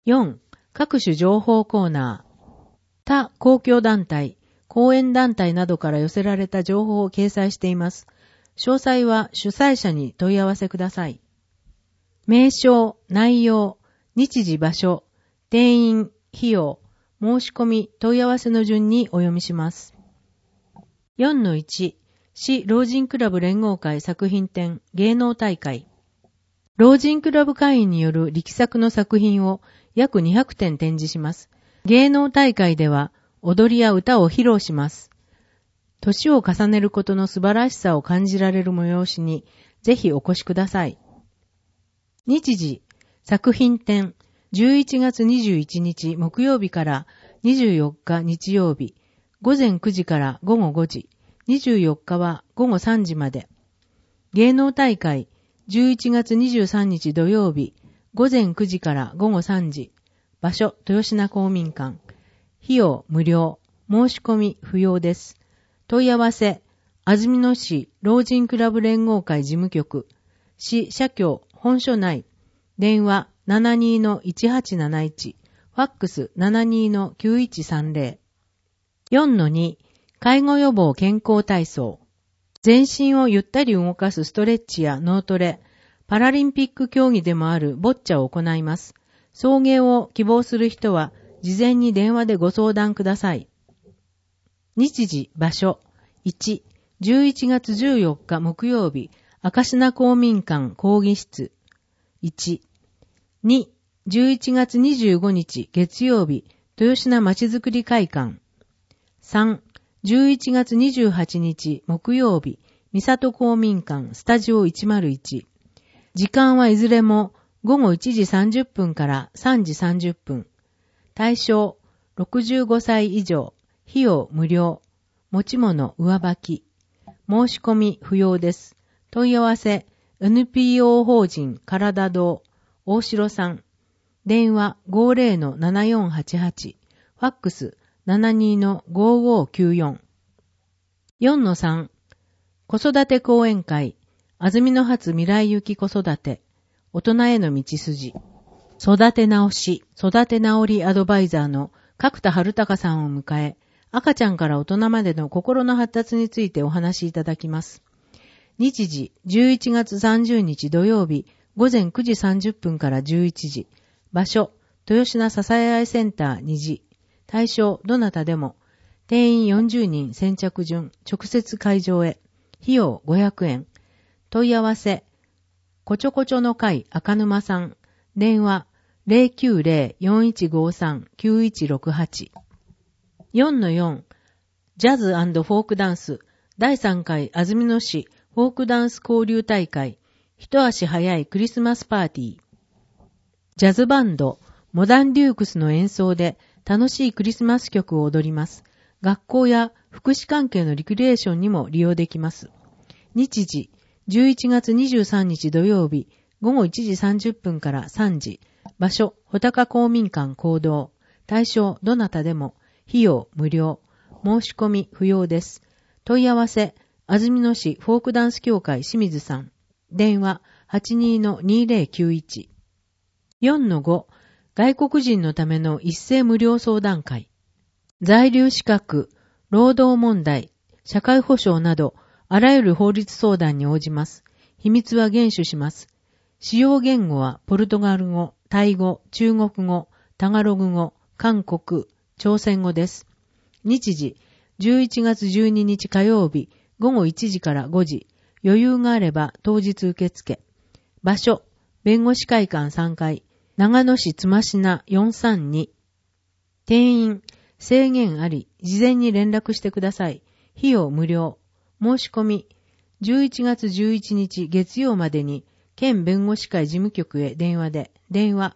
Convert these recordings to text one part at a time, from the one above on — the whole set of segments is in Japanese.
4. 各種情報コーナー。他公共団体、講演団体などから寄せられた情報を掲載しています。詳細は主催者に問い合わせください。名称、内容、日時場所、定員、費用、申し込み、問い合わせの順にお読みします。4-1、市老人クラブ連合会作品展芸能大会。老人クラブ会員による力作の作品を約200点展示します。芸能大会では踊りや歌を披露します。年を重ねることの素晴らしさを感じられる催しにぜひお越しください。日時、作品展、11月21日木曜日から24日日曜日、午前9時から午後5時、24日は午後3時まで。芸能大会、11月23日土曜日、午前9時から午後3時。場所、豊品公民館。費用、無料。申し込み、不要です。問い合わせ、安曇野市老人クラブ連合会事務局。市社協本所内。電話 72-1871。ファックス 72-9130。4-2、介護予防健康体操。全身をゆったり動かすストレッチや脳トレ、パラリンピック競技でもあるボッチャを行います。送迎を希望する人は、事前に電話でご相談ください。日時、場所。1、11月14日木曜日、赤品公民館講義室。1、2、11月25日月曜日、豊品まちづくり会館。3、11月28日木曜日、三郷公民館スタジオ101。時間はいずれも午後1時30分から3時30分。対象、65歳以上。費用無料。持ち物上履き。申し込み不要です。問い合わせ、NPO 法人体堂、大城さん。電話 50-7488。ファックス 72-5594。4-3、子育て講演会、安曇野発未来行き子育て、大人への道筋、育て直し、育て直りアドバイザーの角田春隆さんを迎え、赤ちゃんから大人までの心の発達についてお話しいただきます。日時、11月30日土曜日、午前9時30分から11時。場所、豊品支え合いセンター2時。対象、どなたでも。定員40人先着順、直接会場へ。費用500円。問い合わせ、こちょこちょの会赤沼さん。電話 090-4153-9168。4-4、ジャズ&フォークダンス第3回安曇野市フォークダンス交流大会。一足早いクリスマスパーティー。ジャズバンド、モダンデュークスの演奏で楽しいクリスマス曲を踊ります。学校や福祉関係のリクリエーションにも利用できます。日時、11月23日土曜日、午後1時30分から3時。場所、穂高公民館講堂。対象、どなたでも。費用、無料。申し込み、不要です。問い合わせ、安曇野市フォークダンス協会清水さん。電話、82-2091。4-5、外国人のための一斉無料相談会。在留資格、労働問題、社会保障など、あらゆる法律相談に応じます。秘密は厳守します。使用言語はポルトガル語、タイ語、中国語、タガログ語、韓国、朝鮮語です。日時、11月12日火曜日、午後1時から5時。余裕があれば当日受付。場所、弁護士会館3階、長野市つましな432。定員、制限あり、事前に連絡してください。費用無料。申し込み、11月11日月曜までに、県弁護士会事務局へ電話で、電話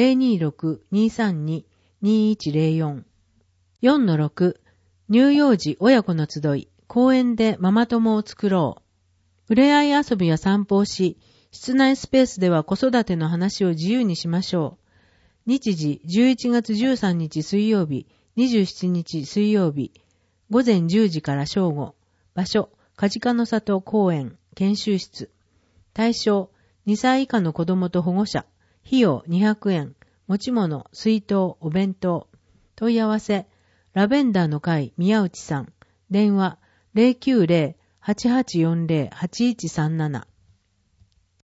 026-232-2104。4-6、乳幼児親子の集い、公園でママ友を作ろう。触れ合い遊びや散歩をし、室内スペースでは子育ての話を自由にしましょう。日時、11月13日水曜日、27日水曜日、午前10時から正午。場所、梶賀の里公園、研修室。対象、2歳以下の子供と保護者。費用200円。 持ち物、水筒、お弁当。問い合わせ、ラベンダーの会宮内さん。電話、090-8840-8137。